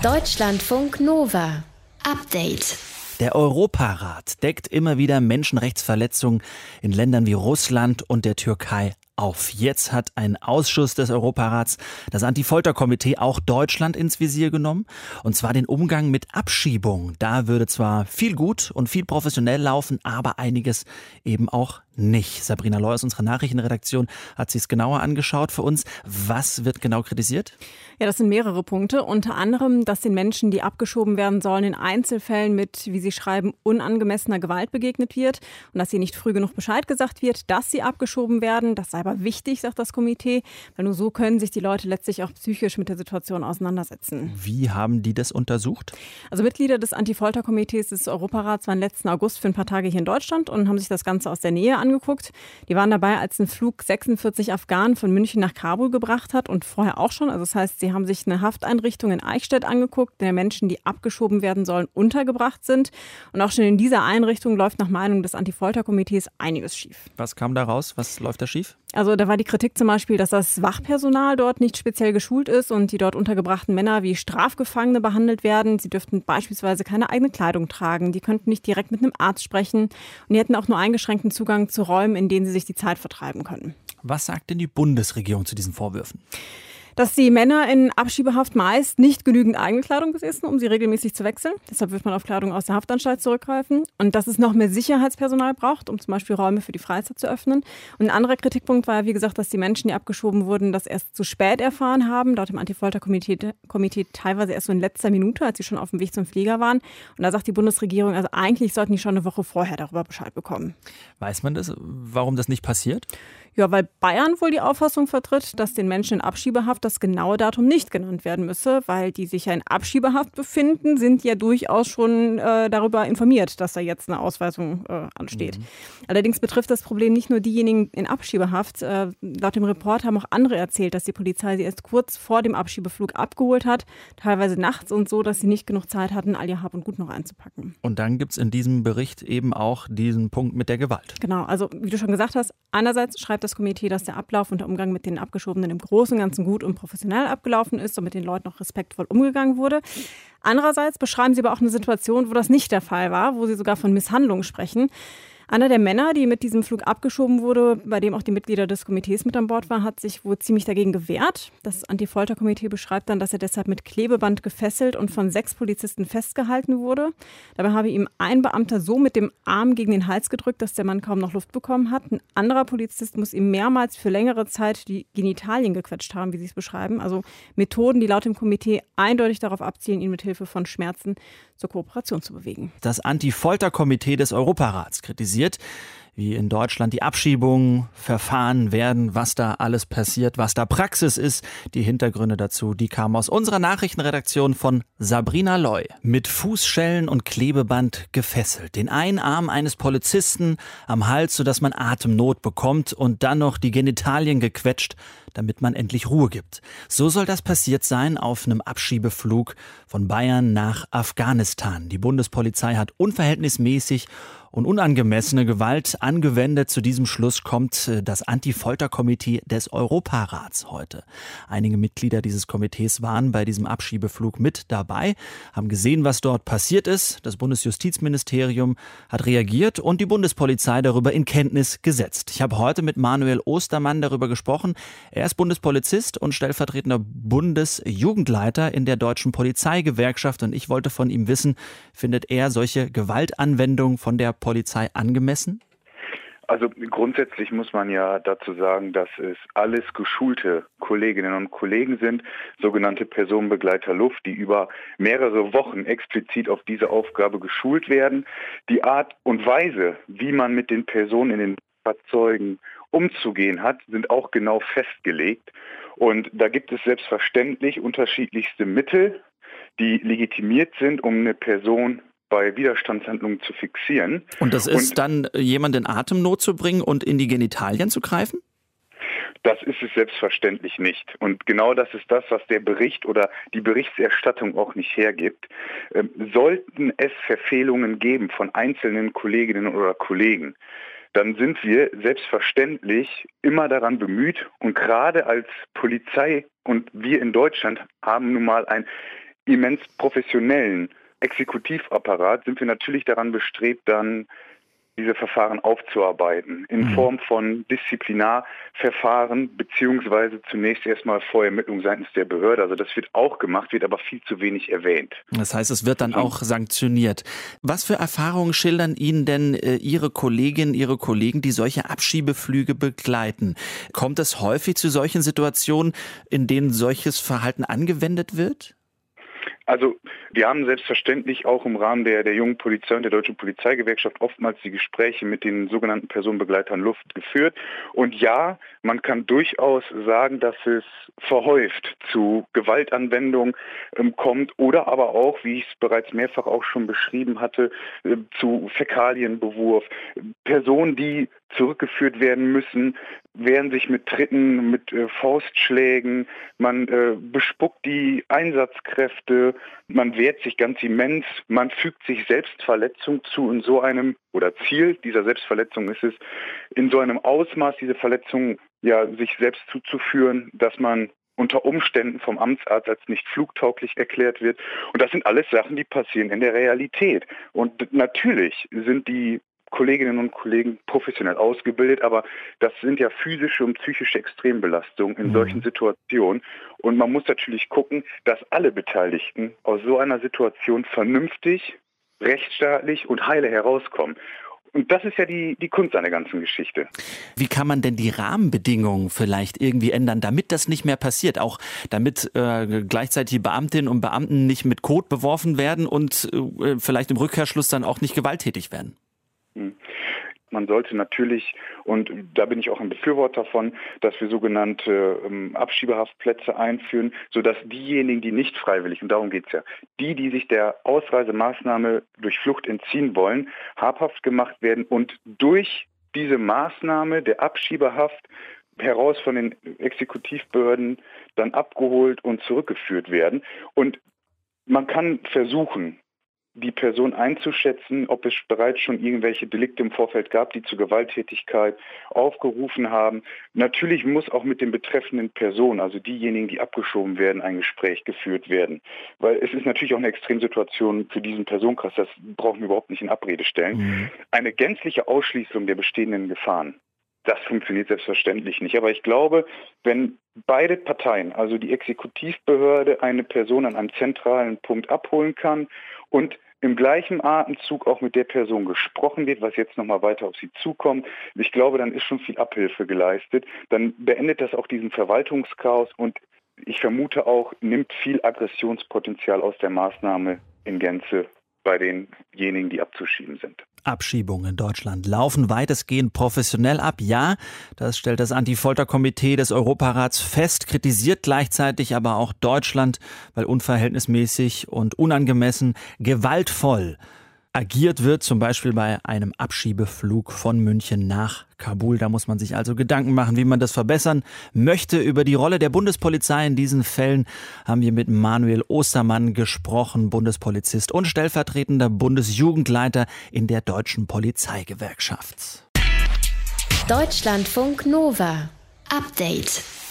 Deutschlandfunk Nova. Update. Der Europarat deckt immer wieder Menschenrechtsverletzungen in Ländern wie Russland und der Türkei auf. Jetzt hat ein Ausschuss des Europarats, das Anti-Folter-Komitee, auch Deutschland ins Visier genommen. Und zwar den Umgang mit Abschiebung. Da würde zwar viel gut und viel professionell laufen, aber einiges eben auch nicht. Sabrina Loy aus unserer Nachrichtenredaktion hat sich es genauer angeschaut für uns. Was wird genau kritisiert? Ja, das sind mehrere Punkte. Unter anderem, dass den Menschen, die abgeschoben werden sollen, in Einzelfällen mit, wie sie schreiben, unangemessener Gewalt begegnet wird und dass ihnen nicht früh genug Bescheid gesagt wird, dass sie abgeschoben werden. Das sei aber wichtig, sagt das Komitee, weil nur so können sich die Leute letztlich auch psychisch mit der Situation auseinandersetzen. Wie haben die das untersucht? Also Mitglieder des Anti-Folter-Komitees des Europarats waren letzten August für ein paar Tage hier in Deutschland und haben sich das Ganze aus der Nähe angeguckt. Die waren dabei, als ein Flug 46 Afghanen von München nach Kabul gebracht hat und vorher auch schon. Also das heißt, sie haben sich eine Hafteinrichtung in Eichstätt angeguckt, in der Menschen, die abgeschoben werden sollen, untergebracht sind. Und auch schon in dieser Einrichtung läuft nach Meinung des Anti-Folter-Komitees einiges schief. Was kam da raus? Was läuft da schief? Also da war die Kritik zum Beispiel, dass das Wachpersonal dort nicht speziell geschult ist und die dort untergebrachten Männer wie Strafgefangene behandelt werden. Sie dürften beispielsweise keine eigene Kleidung tragen, die könnten nicht direkt mit einem Arzt sprechen und die hätten auch nur eingeschränkten Zugang zu Räumen, in denen sie sich die Zeit vertreiben können. Was sagt denn die Bundesregierung zu diesen Vorwürfen? Dass die Männer in Abschiebehaft meist nicht genügend eigene Kleidung besitzen, um sie regelmäßig zu wechseln. Deshalb wird man auf Kleidung aus der Haftanstalt zurückgreifen. Und dass es noch mehr Sicherheitspersonal braucht, um zum Beispiel Räume für die Freizeit zu öffnen. Und ein anderer Kritikpunkt war, wie gesagt, dass die Menschen, die abgeschoben wurden, das erst zu spät erfahren haben. Laut dem Anti-Folter-Komitee teilweise erst so in letzter Minute, als sie schon auf dem Weg zum Flieger waren. Und da sagt die Bundesregierung, also eigentlich sollten die schon eine Woche vorher darüber Bescheid bekommen. Weiß man das, warum das nicht passiert? Ja, weil Bayern wohl die Auffassung vertritt, dass den Menschen in Abschiebehaft das genaue Datum nicht genannt werden müsse, weil die sich ja in Abschiebehaft befinden, sind ja durchaus schon darüber informiert, dass da jetzt eine Ausweisung ansteht. Allerdings betrifft das Problem nicht nur diejenigen in Abschiebehaft. Laut dem Report haben auch andere erzählt, dass die Polizei sie erst kurz vor dem Abschiebeflug abgeholt hat, teilweise nachts und so, dass sie nicht genug Zeit hatten, all ihr Hab und Gut noch einzupacken. Und dann gibt es in diesem Bericht eben auch diesen Punkt mit der Gewalt. Genau, also wie du schon gesagt hast, einerseits schreibt das Komitee, dass der Ablauf und der Umgang mit den Abgeschobenen im Großen und Ganzen gut und professionell abgelaufen ist und mit den Leuten auch respektvoll umgegangen wurde. Andererseits beschreiben sie aber auch eine Situation, wo das nicht der Fall war, wo sie sogar von Misshandlung sprechen. Einer der Männer, die mit diesem Flug abgeschoben wurde, bei dem auch die Mitglieder des Komitees mit an Bord waren, hat sich wohl ziemlich dagegen gewehrt. Das Anti-Folter-Komitee beschreibt dann, dass er deshalb mit Klebeband gefesselt und von 6 Polizisten festgehalten wurde. Dabei habe ihm ein Beamter so mit dem Arm gegen den Hals gedrückt, dass der Mann kaum noch Luft bekommen hat. Ein anderer Polizist muss ihm mehrmals für längere Zeit die Genitalien gequetscht haben, wie sie es beschreiben. Also Methoden, die laut dem Komitee eindeutig darauf abzielen, ihn mit Hilfe von Schmerzen zur Kooperation zu bewegen. Das Anti-Folter-Komitee des Europarats kritisiert, wie in Deutschland die Abschiebungen verfahren werden, was da alles passiert, was da Praxis ist. Die Hintergründe dazu, die kamen aus unserer Nachrichtenredaktion von Sabrina Loy. Mit Fußschellen und Klebeband gefesselt. Den einen Arm eines Polizisten am Hals, sodass man Atemnot bekommt und dann noch die Genitalien gequetscht, damit man endlich Ruhe gibt. So soll das passiert sein auf einem Abschiebeflug von Bayern nach Afghanistan. Die Bundespolizei hat unverhältnismäßig und unangemessene Gewalt angewendet. Zu diesem Schluss kommt das Anti-Folter-Komitee des Europarats heute. Einige Mitglieder dieses Komitees waren bei diesem Abschiebeflug mit dabei, haben gesehen, was dort passiert ist. Das Bundesjustizministerium hat reagiert und die Bundespolizei darüber in Kenntnis gesetzt. Ich habe heute mit Manuel Ostermann darüber gesprochen. Er ist Bundespolizist und stellvertretender Bundesjugendleiter in der Deutschen Polizeigewerkschaft. Und ich wollte von ihm wissen, findet er solche Gewaltanwendungen von der Polizei angemessen? Also grundsätzlich muss man ja dazu sagen, dass es alles geschulte Kolleginnen und Kollegen sind, sogenannte Personenbegleiter Luft, die über mehrere Wochen explizit auf diese Aufgabe geschult werden. Die Art und Weise, wie man mit den Personen in den Fahrzeugen umzugehen hat, sind auch genau festgelegt. Und da gibt es selbstverständlich unterschiedlichste Mittel, die legitimiert sind, um eine Person bei Widerstandshandlungen zu fixieren. Und das ist dann, jemanden in Atemnot zu bringen und in die Genitalien zu greifen? Das ist es selbstverständlich nicht. Und genau das ist das, was der Bericht oder die Berichterstattung auch nicht hergibt. Sollten es Verfehlungen geben von einzelnen Kolleginnen oder Kollegen, dann sind wir selbstverständlich immer daran bemüht und gerade als Polizei und wir in Deutschland haben nun mal ein immens professionellen Exekutivapparat sind wir natürlich daran bestrebt, dann diese Verfahren aufzuarbeiten in Form von Disziplinarverfahren beziehungsweise zunächst erstmal Vorermittlung seitens der Behörde. Also das wird auch gemacht, wird aber viel zu wenig erwähnt. Das heißt, es wird dann auch sanktioniert. Was für Erfahrungen schildern Ihnen denn Ihre Kolleginnen, Ihre Kollegen, die solche Abschiebeflüge begleiten? Kommt es häufig zu solchen Situationen, in denen solches Verhalten angewendet wird? Also wir haben selbstverständlich auch im Rahmen der jungen Polizei und der Deutschen Polizeigewerkschaft oftmals die Gespräche mit den sogenannten Personenbegleitern Luft geführt. Und ja, man kann durchaus sagen, dass es verhäuft zu Gewaltanwendung kommt oder aber auch, wie ich es bereits mehrfach auch schon beschrieben hatte, zu Fäkalienbewurf. Personen, die zurückgeführt werden müssen, wehren sich mit Tritten, mit Faustschlägen, man bespuckt die Einsatzkräfte, man wehrt sich ganz immens, man fügt sich Selbstverletzung zu in so einem, oder Ziel dieser Selbstverletzung ist es, in so einem Ausmaß diese Verletzung sich selbst zuzuführen, dass man unter Umständen vom Amtsarzt als nicht flugtauglich erklärt wird. Und das sind alles Sachen, die passieren in der Realität. Und natürlich sind die Kolleginnen und Kollegen professionell ausgebildet, aber das sind ja physische und psychische Extrembelastungen in solchen Situationen. Und man muss natürlich gucken, dass alle Beteiligten aus so einer Situation vernünftig, rechtsstaatlich und heile herauskommen. Und das ist ja die Kunst an der ganzen Geschichte. Wie kann man denn die Rahmenbedingungen vielleicht irgendwie ändern, damit das nicht mehr passiert? Auch damit gleichzeitig Beamtinnen und Beamten nicht mit Kot beworfen werden und vielleicht im Rückkehrschluss dann auch nicht gewalttätig werden? Man sollte natürlich, und da bin ich auch ein Befürworter von, dass wir sogenannte Abschiebehaftplätze einführen, sodass diejenigen, die nicht freiwillig, und darum geht es ja, die sich der Ausreisemaßnahme durch Flucht entziehen wollen, habhaft gemacht werden und durch diese Maßnahme der Abschiebehaft heraus von den Exekutivbehörden dann abgeholt und zurückgeführt werden. Und man kann versuchen, die Person einzuschätzen, ob es bereits schon irgendwelche Delikte im Vorfeld gab, die zu Gewalttätigkeit aufgerufen haben. Natürlich muss auch mit den betreffenden Personen, also diejenigen, die abgeschoben werden, ein Gespräch geführt werden. Weil es ist natürlich auch eine Extremsituation für diesen Personenkreis, das brauchen wir überhaupt nicht in Abrede stellen. Eine gänzliche Ausschließung der bestehenden Gefahren, das funktioniert selbstverständlich nicht. Aber ich glaube, wenn beide Parteien, also die Exekutivbehörde, eine Person an einem zentralen Punkt abholen kann und im gleichen Atemzug auch mit der Person gesprochen wird, was jetzt nochmal weiter auf sie zukommt, ich glaube, dann ist schon viel Abhilfe geleistet. Dann beendet das auch diesen Verwaltungschaos und ich vermute auch, nimmt viel Aggressionspotenzial aus der Maßnahme in Gänze bei denjenigen, die abzuschieben sind. Abschiebungen in Deutschland laufen weitestgehend professionell ab. Ja, das stellt das Anti-Folter-Komitee des Europarats fest, kritisiert gleichzeitig aber auch Deutschland, weil unverhältnismäßig und unangemessen gewaltvoll agiert wird, zum Beispiel bei einem Abschiebeflug von München nach Kabul. Da muss man sich also Gedanken machen, wie man das verbessern möchte. Über die Rolle der Bundespolizei in diesen Fällen haben wir mit Manuel Ostermann gesprochen, Bundespolizist und stellvertretender Bundesjugendleiter in der Deutschen Polizeigewerkschaft. Deutschlandfunk Nova. Update.